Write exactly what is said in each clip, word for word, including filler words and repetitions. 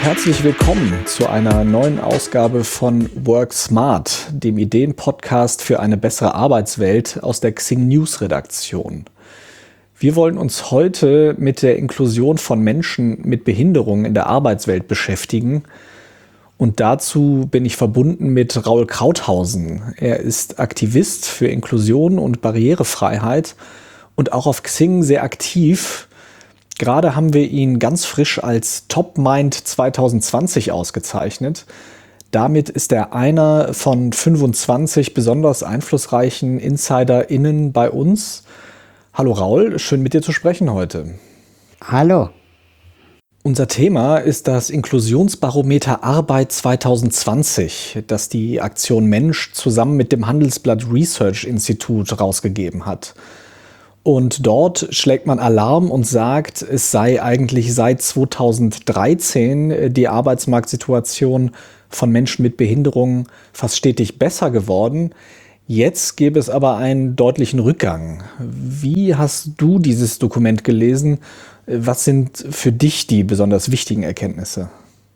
herzlich willkommen zu einer neuen Ausgabe von Work Smart, dem Ideen-Podcast für eine bessere Arbeitswelt aus der Xing News Redaktion. Wir wollen uns heute mit der Inklusion von Menschen mit Behinderungen in der Arbeitswelt beschäftigen. Und dazu bin ich verbunden mit Raul Krauthausen. Er ist Aktivist für Inklusion und Barrierefreiheit und auch auf Xing sehr aktiv. Gerade haben wir ihn ganz frisch als Top Mind zwanzig zwanzig ausgezeichnet. Damit ist er einer von fünfundzwanzig besonders einflussreichen InsiderInnen bei uns. Hallo Raul, schön mit dir zu sprechen heute. Hallo. Unser Thema ist das Inklusionsbarometer Arbeit zwanzig zwanzig, das die Aktion Mensch zusammen mit dem Handelsblatt Research Institute rausgegeben hat. Und dort schlägt man Alarm und sagt, es sei eigentlich seit zweitausenddreizehn die Arbeitsmarktsituation von Menschen mit Behinderungen fast stetig besser geworden. Jetzt gäbe es aber einen deutlichen Rückgang. Wie hast du dieses Dokument gelesen? Was sind für dich die besonders wichtigen Erkenntnisse?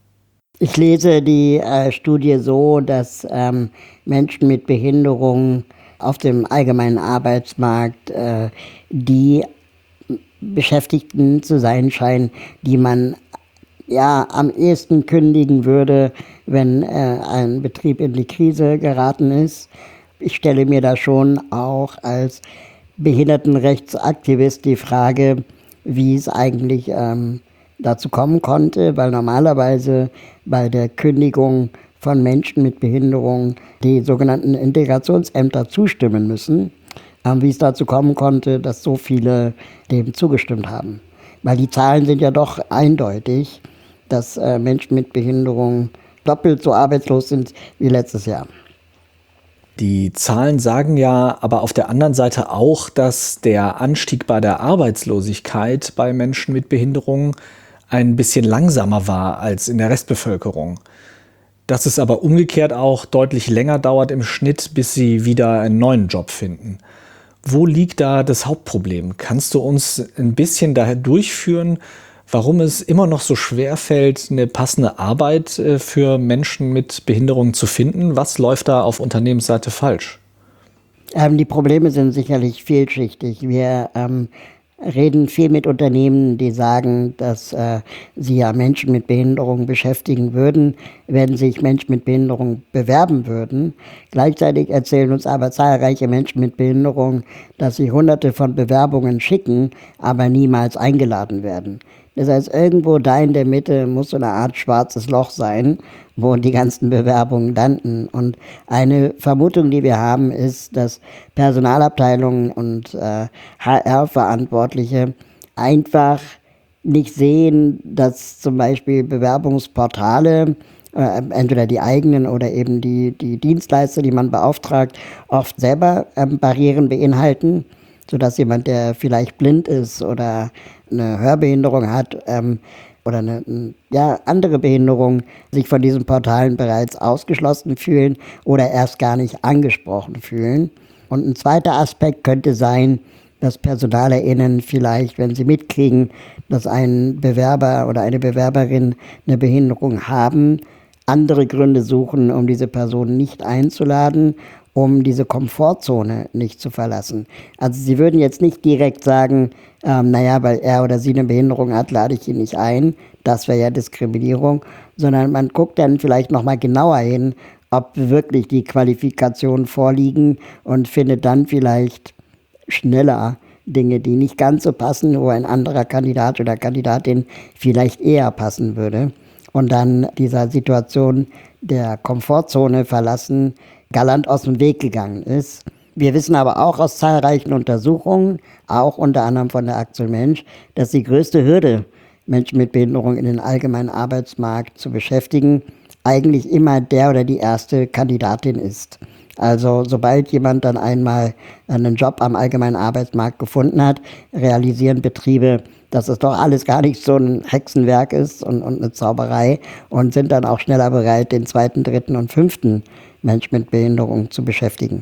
Ich lese die äh, Studie so, dass ähm, Menschen mit Behinderungen auf dem allgemeinen Arbeitsmarkt äh, die Beschäftigten zu sein scheinen, die man ja am ehesten kündigen würde, wenn äh, ein Betrieb in die Krise geraten ist. Ich stelle mir da schon auch als Behindertenrechtsaktivist die Frage, wie es eigentlich ähm, dazu kommen konnte, weil normalerweise bei der Kündigung von Menschen mit Behinderung die sogenannten Integrationsämter zustimmen müssen, ähm, wie es dazu kommen konnte, dass so viele dem zugestimmt haben. Weil die Zahlen sind ja doch eindeutig, dass äh, Menschen mit Behinderung doppelt so arbeitslos sind wie letztes Jahr. Die Zahlen sagen ja aber auf der anderen Seite auch, dass der Anstieg bei der Arbeitslosigkeit bei Menschen mit Behinderungen ein bisschen langsamer war als in der Restbevölkerung. Dass es aber umgekehrt auch deutlich länger dauert im Schnitt, bis sie wieder einen neuen Job finden. Wo liegt da das Hauptproblem? Kannst du uns ein bisschen daher durchführen, warum es immer noch so schwer fällt, eine passende Arbeit für Menschen mit Behinderungen zu finden? Was läuft da auf Unternehmensseite falsch? Ähm, die Probleme sind sicherlich vielschichtig. Wir ähm, reden viel mit Unternehmen, die sagen, dass äh, sie ja Menschen mit Behinderung beschäftigen würden, wenn sich Menschen mit Behinderung bewerben würden. Gleichzeitig erzählen uns aber zahlreiche Menschen mit Behinderung, dass sie hunderte von Bewerbungen schicken, aber niemals eingeladen werden. Das heißt, irgendwo da in der Mitte muss so eine Art schwarzes Loch sein, wo die ganzen Bewerbungen landen. Und eine Vermutung, die wir haben, ist, dass Personalabteilungen und äh, H R-Verantwortliche einfach nicht sehen, dass zum Beispiel Bewerbungsportale, äh, entweder die eigenen oder eben die, die Dienstleister, die man beauftragt, oft selber äh, Barrieren beinhalten, sodass jemand, der vielleicht blind ist oder eine Hörbehinderung hat ähm, oder eine ja, andere Behinderung, sich von diesen Portalen bereits ausgeschlossen fühlen oder erst gar nicht angesprochen fühlen. Und ein zweiter Aspekt könnte sein, dass PersonalerInnen vielleicht, wenn sie mitkriegen, dass ein Bewerber oder eine Bewerberin eine Behinderung haben, andere Gründe suchen, um diese Person nicht einzuladen, um diese Komfortzone nicht zu verlassen. Also sie würden jetzt nicht direkt sagen, ähm, naja, weil er oder sie eine Behinderung hat, lade ich ihn nicht ein. Das wäre ja Diskriminierung. Sondern man guckt dann vielleicht nochmal genauer hin, ob wirklich die Qualifikationen vorliegen und findet dann vielleicht schneller Dinge, die nicht ganz so passen, wo ein anderer Kandidat oder Kandidatin vielleicht eher passen würde. Und dann dieser Situation der Komfortzone verlassen, galant aus dem Weg gegangen ist. Wir wissen aber auch aus zahlreichen Untersuchungen, auch unter anderem von der Aktion Mensch, dass die größte Hürde, Menschen mit Behinderung in den allgemeinen Arbeitsmarkt zu beschäftigen, eigentlich immer der oder die erste Kandidatin ist. Also sobald jemand dann einmal einen Job am allgemeinen Arbeitsmarkt gefunden hat, realisieren Betriebe, dass es doch alles gar nicht so ein Hexenwerk ist und, und eine Zauberei und sind dann auch schneller bereit, den zweiten, dritten und fünften Mensch mit Behinderung zu beschäftigen.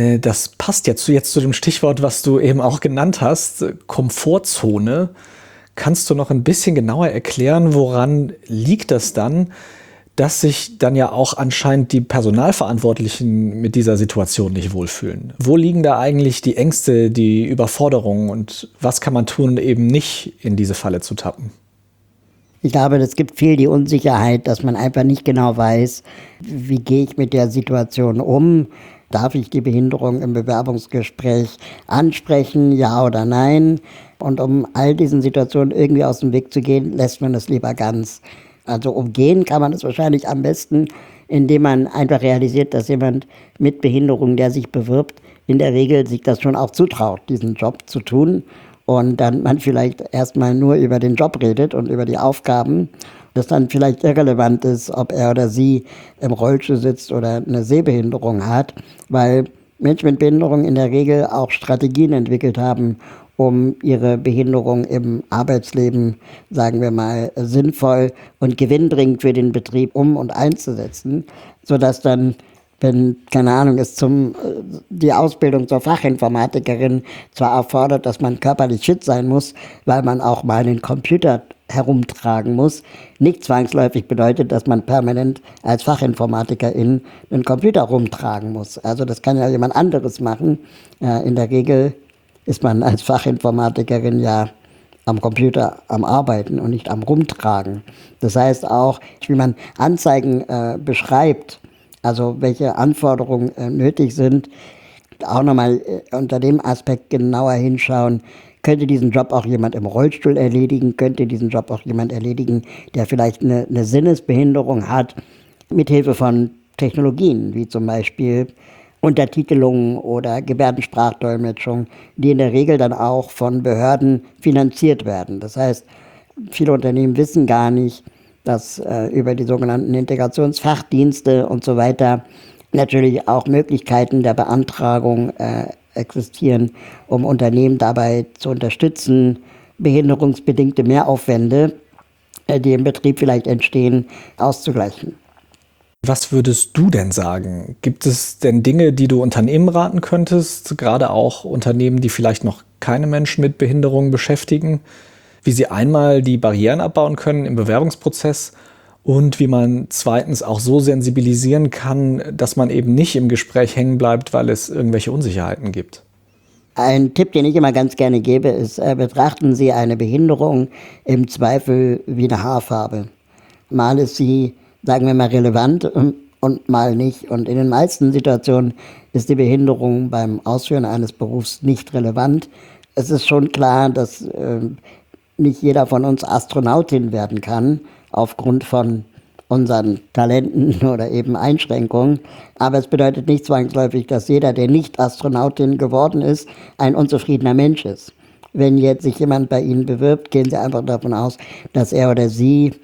Das passt jetzt, jetzt zu dem Stichwort, was du eben auch genannt hast, Komfortzone. Kannst du noch ein bisschen genauer erklären, woran liegt das dann, dass sich dann ja auch anscheinend die Personalverantwortlichen mit dieser Situation nicht wohlfühlen? Wo liegen da eigentlich die Ängste, die Überforderungen und was kann man tun, eben nicht in diese Falle zu tappen? Ich glaube, es gibt viel die Unsicherheit, dass man einfach nicht genau weiß, wie gehe ich mit der Situation um? Darf ich die Behinderung im Bewerbungsgespräch ansprechen, ja oder nein? Und um all diesen Situationen irgendwie aus dem Weg zu gehen, lässt man es lieber ganz. Also umgehen kann man es wahrscheinlich am besten, indem man einfach realisiert, dass jemand mit Behinderung, der sich bewirbt, in der Regel sich das schon auch zutraut, diesen Job zu tun. Und dann man vielleicht erstmal nur über den Job redet und über die Aufgaben, dass dann vielleicht irrelevant ist, ob er oder sie im Rollstuhl sitzt oder eine Sehbehinderung hat, weil Menschen mit Behinderung in der Regel auch Strategien entwickelt haben, um ihre Behinderung im Arbeitsleben, sagen wir mal, sinnvoll und gewinnbringend für den Betrieb um- und einzusetzen, sodass dann, wenn, keine Ahnung, es zum, die Ausbildung zur Fachinformatikerin zwar erfordert, dass man körperlich fit sein muss, weil man auch mal einen Computer herumtragen muss, nicht zwangsläufig bedeutet, dass man permanent als Fachinformatikerin einen Computer rumtragen muss. Also das kann ja jemand anderes machen. In der Regel ist man als Fachinformatikerin ja am Computer am Arbeiten und nicht am Rumtragen. Das heißt auch, wie man Anzeigen äh, beschreibt, also welche Anforderungen äh, nötig sind, auch nochmal äh, unter dem Aspekt genauer hinschauen. Könnte diesen Job auch jemand im Rollstuhl erledigen? Könnte diesen Job auch jemand erledigen, der vielleicht eine, eine Sinnesbehinderung hat, mithilfe von Technologien, wie zum Beispiel Untertitelung oder Gebärdensprachdolmetschung, die in der Regel dann auch von Behörden finanziert werden. Das heißt, viele Unternehmen wissen gar nicht, dass äh, über die sogenannten Integrationsfachdienste und so weiter natürlich auch Möglichkeiten der Beantragung äh, existieren, um Unternehmen dabei zu unterstützen, behinderungsbedingte Mehraufwände, äh, die im Betrieb vielleicht entstehen, auszugleichen. Was würdest du denn sagen? Gibt es denn Dinge, die du Unternehmen raten könntest, gerade auch Unternehmen, die vielleicht noch keine Menschen mit Behinderungen beschäftigen, wie sie einmal die Barrieren abbauen können im Bewerbungsprozess und wie man zweitens auch so sensibilisieren kann, dass man eben nicht im Gespräch hängen bleibt, weil es irgendwelche Unsicherheiten gibt? Ein Tipp, den ich immer ganz gerne gebe, ist, äh, betrachten Sie eine Behinderung im Zweifel wie eine Haarfarbe. Mal ist sie, sagen wir mal, relevant und, und mal nicht. Und in den meisten Situationen ist die Behinderung beim Ausführen eines Berufs nicht relevant. Es ist schon klar, dass äh, nicht jeder von uns Astronautin werden kann, aufgrund von unseren Talenten oder eben Einschränkungen. Aber es bedeutet nicht zwangsläufig, dass jeder, der nicht Astronautin geworden ist, ein unzufriedener Mensch ist. Wenn jetzt sich jemand bei Ihnen bewirbt, gehen Sie einfach davon aus, dass er oder sie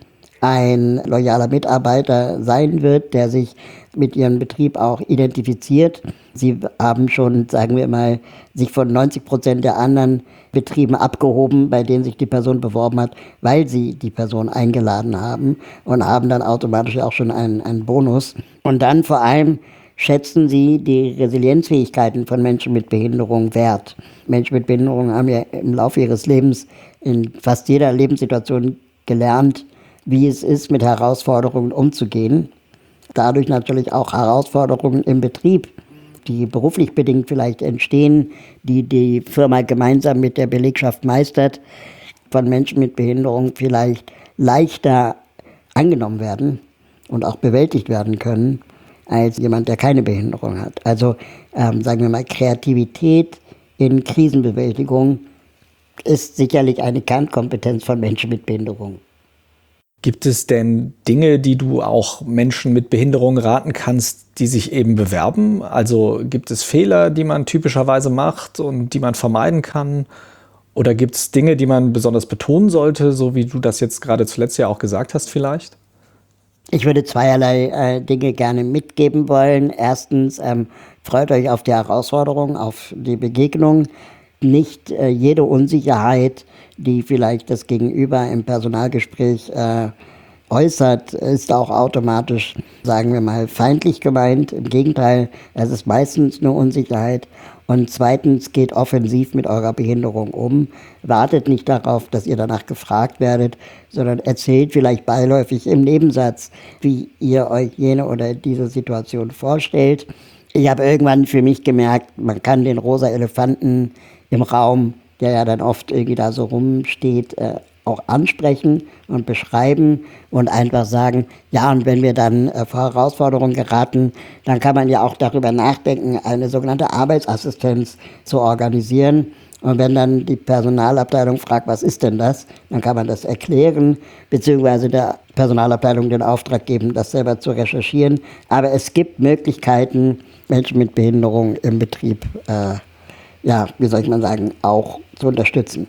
ein loyaler Mitarbeiter sein wird, der sich mit Ihrem Betrieb auch identifiziert. Sie haben schon, sagen wir mal, sich von neunzig Prozent der anderen Betrieben abgehoben, bei denen sich die Person beworben hat, weil sie die Person eingeladen haben und haben dann automatisch auch schon einen, einen Bonus. Und dann vor allem schätzen Sie die Resilienzfähigkeiten von Menschen mit Behinderung wert. Menschen mit Behinderung haben ja im Laufe ihres Lebens in fast jeder Lebenssituation gelernt, wie es ist, mit Herausforderungen umzugehen. Dadurch natürlich auch Herausforderungen im Betrieb, die beruflich bedingt vielleicht entstehen, die die Firma gemeinsam mit der Belegschaft meistert, von Menschen mit Behinderung vielleicht leichter angenommen werden und auch bewältigt werden können, als jemand, der keine Behinderung hat. Also ähm, sagen wir mal, Kreativität in Krisenbewältigung ist sicherlich eine Kernkompetenz von Menschen mit Behinderung. Gibt es denn Dinge, die du auch Menschen mit Behinderung raten kannst, die sich eben bewerben? Also gibt es Fehler, die man typischerweise macht und die man vermeiden kann? Oder gibt es Dinge, die man besonders betonen sollte, so wie du das jetzt gerade zuletzt ja auch gesagt hast vielleicht? Ich würde zweierlei äh, Dinge gerne mitgeben wollen. Erstens, ähm, freut euch auf die Herausforderung, auf die Begegnung. Nicht äh, jede Unsicherheit, die vielleicht das Gegenüber im Personalgespräch äh, äußert, ist auch automatisch, sagen wir mal, feindlich gemeint. Im Gegenteil, es ist meistens eine Unsicherheit. Und zweitens, geht offensiv mit eurer Behinderung um. Wartet nicht darauf, dass ihr danach gefragt werdet, sondern erzählt vielleicht beiläufig im Nebensatz, wie ihr euch jene oder diese Situation vorstellt. Ich habe irgendwann für mich gemerkt, man kann den rosa Elefanten im Raum, der ja dann oft irgendwie da so rumsteht, äh, auch ansprechen und beschreiben und einfach sagen, ja, und wenn wir dann äh, vor Herausforderungen geraten, dann kann man ja auch darüber nachdenken, eine sogenannte Arbeitsassistenz zu organisieren. Und wenn dann die Personalabteilung fragt, was ist denn das, dann kann man das erklären, beziehungsweise der Personalabteilung den Auftrag geben, das selber zu recherchieren. Aber es gibt Möglichkeiten, Menschen mit Behinderung im Betrieb, äh, ja, wie soll ich mal sagen, auch zu unterstützen.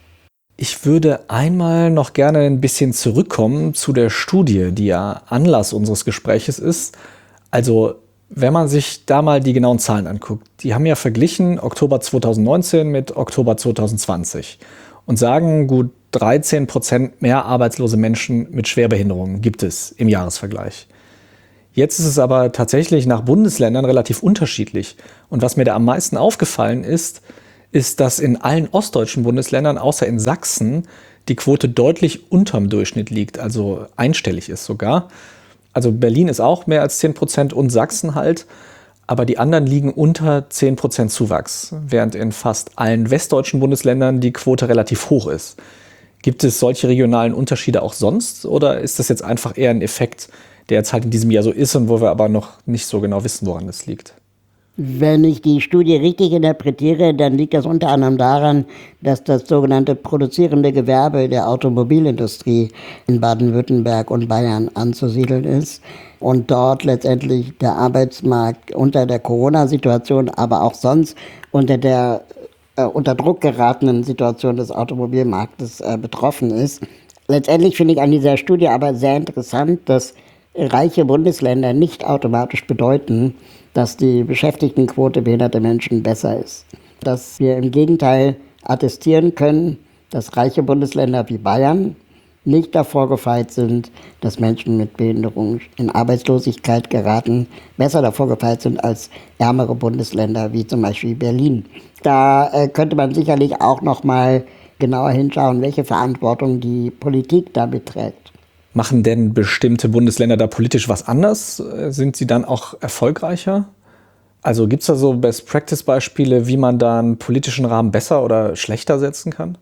Ich würde einmal noch gerne ein bisschen zurückkommen zu der Studie, die ja Anlass unseres Gespräches ist. Also, wenn man sich da mal die genauen Zahlen anguckt, die haben ja verglichen Oktober zweitausendneunzehn mit Oktober zweitausendzwanzig und sagen, gut dreizehn Prozent mehr arbeitslose Menschen mit Schwerbehinderungen gibt es im Jahresvergleich. Jetzt ist es aber tatsächlich nach Bundesländern relativ unterschiedlich. Und was mir da am meisten aufgefallen ist, ist, dass in allen ostdeutschen Bundesländern, außer in Sachsen, die Quote deutlich unterm Durchschnitt liegt, also einstellig ist sogar. Also Berlin ist auch mehr als zehn Prozent und Sachsen halt, aber die anderen liegen unter zehn Prozent Zuwachs, während in fast allen westdeutschen Bundesländern die Quote relativ hoch ist. Gibt es solche regionalen Unterschiede auch sonst oder ist das jetzt einfach eher ein Effekt, der jetzt halt in diesem Jahr so ist und wo wir aber noch nicht so genau wissen, woran das liegt? Wenn ich die Studie richtig interpretiere, dann liegt das unter anderem daran, dass das sogenannte produzierende Gewerbe der Automobilindustrie in Baden-Württemberg und Bayern anzusiedeln ist und dort letztendlich der Arbeitsmarkt unter der Corona-Situation, aber auch sonst unter der äh, unter Druck geratenen Situation des Automobilmarktes äh, betroffen ist. Letztendlich finde ich an dieser Studie aber sehr interessant, dass reiche Bundesländer nicht automatisch bedeuten, dass die Beschäftigtenquote behinderter Menschen besser ist. Dass wir im Gegenteil attestieren können, dass reiche Bundesländer wie Bayern nicht davor gefeit sind, dass Menschen mit Behinderung in Arbeitslosigkeit geraten, besser davor gefeit sind als ärmere Bundesländer wie zum Beispiel Berlin. Da äh, könnte man sicherlich auch noch mal genauer hinschauen, welche Verantwortung die Politik damit trägt. Machen denn bestimmte Bundesländer da politisch was anders? Sind sie dann auch erfolgreicher? Also gibt es da so Best-Practice-Beispiele, wie man da einen politischen Rahmen besser oder schlechter setzen kann?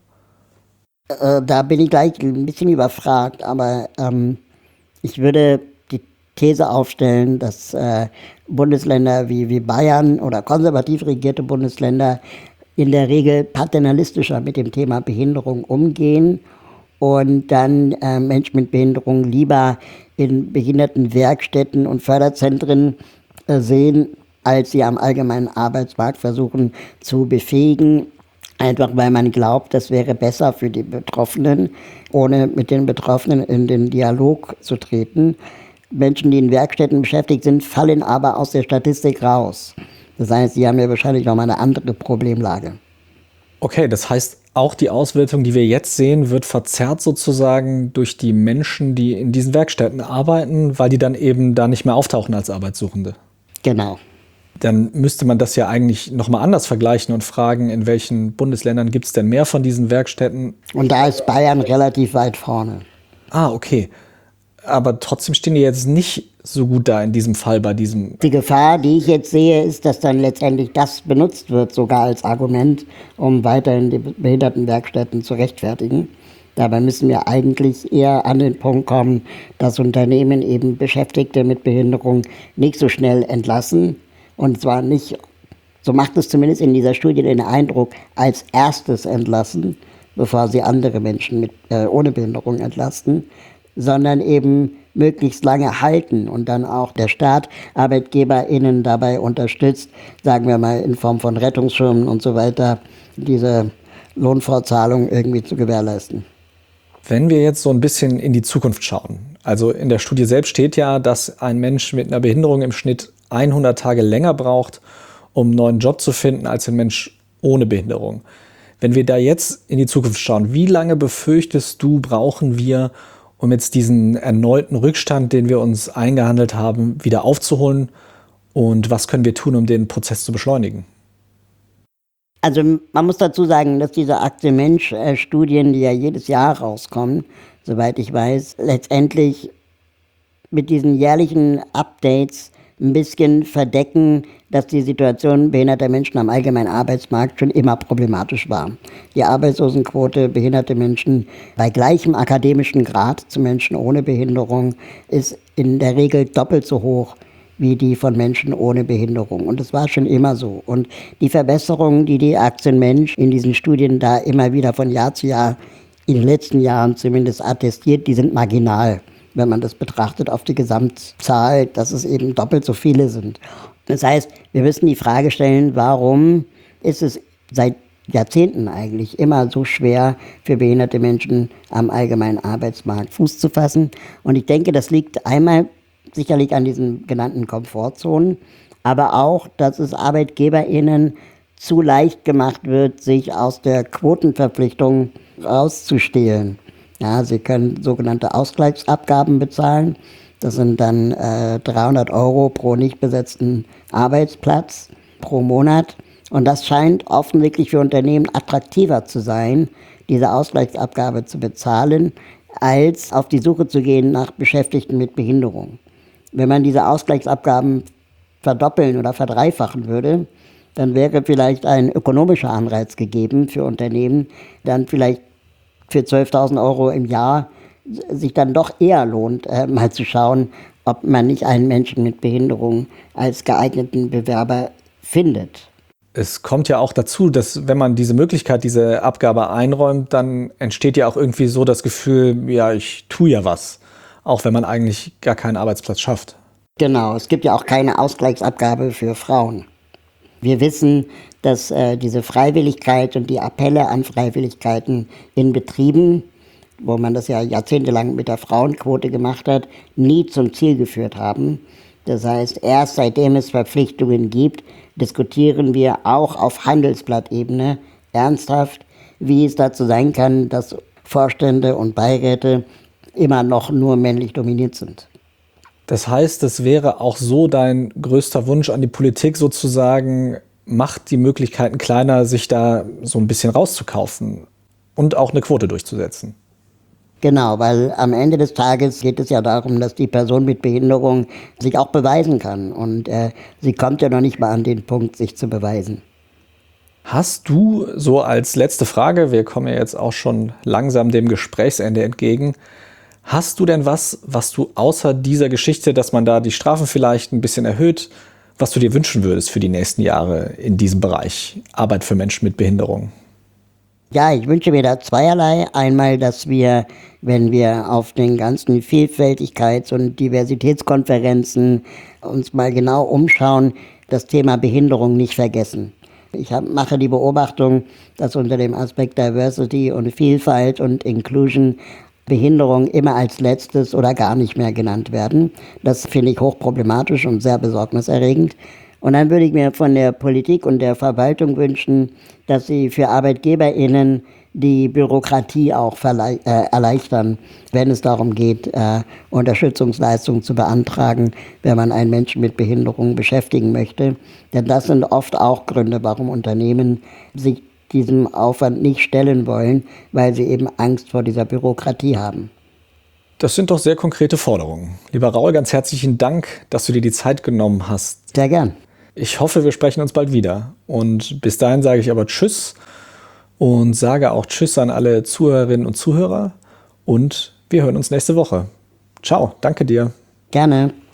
Äh, da bin ich gleich ein bisschen überfragt, aber ähm, ich würde die These aufstellen, dass äh, Bundesländer wie, wie Bayern oder konservativ regierte Bundesländer in der Regel paternalistischer mit dem Thema Behinderung umgehen und dann äh, Menschen mit Behinderung lieber in Behindertenwerkstätten und Förderzentren äh, sehen, als sie am allgemeinen Arbeitsmarkt versuchen zu befähigen. Einfach weil man glaubt, das wäre besser für die Betroffenen, ohne mit den Betroffenen in den Dialog zu treten. Menschen, die in Werkstätten beschäftigt sind, fallen aber aus der Statistik raus. Das heißt, sie haben ja wahrscheinlich noch mal eine andere Problemlage. Okay, das heißt, auch die Auswertung, die wir jetzt sehen, wird verzerrt sozusagen durch die Menschen, die in diesen Werkstätten arbeiten, weil die dann eben da nicht mehr auftauchen als Arbeitssuchende. Genau. Dann müsste man das ja eigentlich nochmal anders vergleichen und fragen, in welchen Bundesländern gibt es denn mehr von diesen Werkstätten? Und da ist Bayern relativ weit vorne. Ah, okay. Aber trotzdem stehen die jetzt nicht so gut da in diesem Fall bei diesem... Die Gefahr, die ich jetzt sehe, ist, dass dann letztendlich das benutzt wird, sogar als Argument, um weiterhin die Behindertenwerkstätten zu rechtfertigen. Dabei müssen wir eigentlich eher an den Punkt kommen, dass Unternehmen eben Beschäftigte mit Behinderung nicht so schnell entlassen. Und zwar nicht, so macht es zumindest in dieser Studie den Eindruck, als erstes entlassen, bevor sie andere Menschen mit, äh, ohne Behinderung entlasten, sondern eben möglichst lange halten und dann auch der Staat ArbeitgeberInnen dabei unterstützt, sagen wir mal in Form von Rettungsschirmen und so weiter, diese Lohnfortzahlung irgendwie zu gewährleisten. Wenn wir jetzt so ein bisschen in die Zukunft schauen, also in der Studie selbst steht ja, dass ein Mensch mit einer Behinderung im Schnitt hundert Tage länger braucht, um einen neuen Job zu finden, als ein Mensch ohne Behinderung. Wenn wir da jetzt in die Zukunft schauen, wie lange befürchtest du, brauchen wir, um jetzt diesen erneuten Rückstand, den wir uns eingehandelt haben, wieder aufzuholen? Und was können wir tun, um den Prozess zu beschleunigen? Also man muss dazu sagen, dass diese Aktie-Mensch-Studien, die ja jedes Jahr rauskommen, soweit ich weiß, letztendlich mit diesen jährlichen Updates ein bisschen verdecken, dass die Situation behinderter Menschen am allgemeinen Arbeitsmarkt schon immer problematisch war. Die Arbeitslosenquote behinderter Menschen bei gleichem akademischen Grad zu Menschen ohne Behinderung ist in der Regel doppelt so hoch wie die von Menschen ohne Behinderung. Und das war schon immer so. Und die Verbesserungen, die die Aktienmensch in diesen Studien da immer wieder von Jahr zu Jahr, in den letzten Jahren zumindest attestiert, die sind marginal, wenn man das betrachtet auf die Gesamtzahl, dass es eben doppelt so viele sind. Das heißt, wir müssen die Frage stellen, warum ist es seit Jahrzehnten eigentlich immer so schwer für behinderte Menschen am allgemeinen Arbeitsmarkt Fuß zu fassen. Und ich denke, das liegt einmal sicherlich an diesen genannten Komfortzonen, aber auch, dass es ArbeitgeberInnen zu leicht gemacht wird, sich aus der Quotenverpflichtung rauszustehlen. Ja, sie können sogenannte Ausgleichsabgaben bezahlen. Das sind dann äh, dreihundert Euro pro nicht besetzten Arbeitsplatz pro Monat. Und das scheint offensichtlich für Unternehmen attraktiver zu sein, diese Ausgleichsabgabe zu bezahlen, als auf die Suche zu gehen nach Beschäftigten mit Behinderung. Wenn man diese Ausgleichsabgaben verdoppeln oder verdreifachen würde, dann wäre vielleicht ein ökonomischer Anreiz gegeben für Unternehmen, dann vielleicht für zwölftausend Euro im Jahr sich dann doch eher lohnt, äh, mal zu schauen, ob man nicht einen Menschen mit Behinderung als geeigneten Bewerber findet. Es kommt ja auch dazu, dass wenn man diese Möglichkeit, diese Abgabe einräumt, dann entsteht ja auch irgendwie so das Gefühl, ja, ich tue ja was, auch wenn man eigentlich gar keinen Arbeitsplatz schafft. Genau, es gibt ja auch keine Ausgleichsabgabe für Frauen. Wir wissen, dass äh, diese Freiwilligkeit und die Appelle an Freiwilligkeiten in Betrieben, wo man das ja jahrzehntelang mit der Frauenquote gemacht hat, nie zum Ziel geführt haben. Das heißt, erst seitdem es Verpflichtungen gibt, diskutieren wir auch auf Handelsblattebene ernsthaft, wie es dazu sein kann, dass Vorstände und Beiräte immer noch nur männlich dominiert sind. Das heißt, es wäre auch so dein größter Wunsch an die Politik sozusagen, macht die Möglichkeiten kleiner, sich da so ein bisschen rauszukaufen und auch eine Quote durchzusetzen. Genau, weil am Ende des Tages geht es ja darum, dass die Person mit Behinderung sich auch beweisen kann. Und äh, sie kommt ja noch nicht mal an den Punkt, sich zu beweisen. Hast du so als letzte Frage, wir kommen ja jetzt auch schon langsam dem Gesprächsende entgegen, hast du denn was, was du außer dieser Geschichte, dass man da die Strafen vielleicht ein bisschen erhöht, was du dir wünschen würdest für die nächsten Jahre in diesem Bereich Arbeit für Menschen mit Behinderung? Ja, ich wünsche mir da zweierlei. Einmal, dass wir, wenn wir auf den ganzen Vielfältigkeits- und Diversitätskonferenzen uns mal genau umschauen, das Thema Behinderung nicht vergessen. Ich hab, mache die Beobachtung, dass unter dem Aspekt Diversity und Vielfalt und Inclusion Behinderung immer als letztes oder gar nicht mehr genannt werden. Das finde ich hochproblematisch und sehr besorgniserregend. Und dann würde ich mir von der Politik und der Verwaltung wünschen, dass sie für ArbeitgeberInnen die Bürokratie auch verle- äh, erleichtern, wenn es darum geht, äh, Unterstützungsleistungen zu beantragen, wenn man einen Menschen mit Behinderung beschäftigen möchte. Denn das sind oft auch Gründe, warum Unternehmen sich diesem Aufwand nicht stellen wollen, weil sie eben Angst vor dieser Bürokratie haben. Das sind doch sehr konkrete Forderungen. Lieber Raul, ganz herzlichen Dank, dass du dir die Zeit genommen hast. Sehr gern. Ich hoffe, wir sprechen uns bald wieder. Und bis dahin sage ich aber Tschüss und sage auch Tschüss an alle Zuhörerinnen und Zuhörer. Und wir hören uns nächste Woche. Ciao, danke dir. Gerne.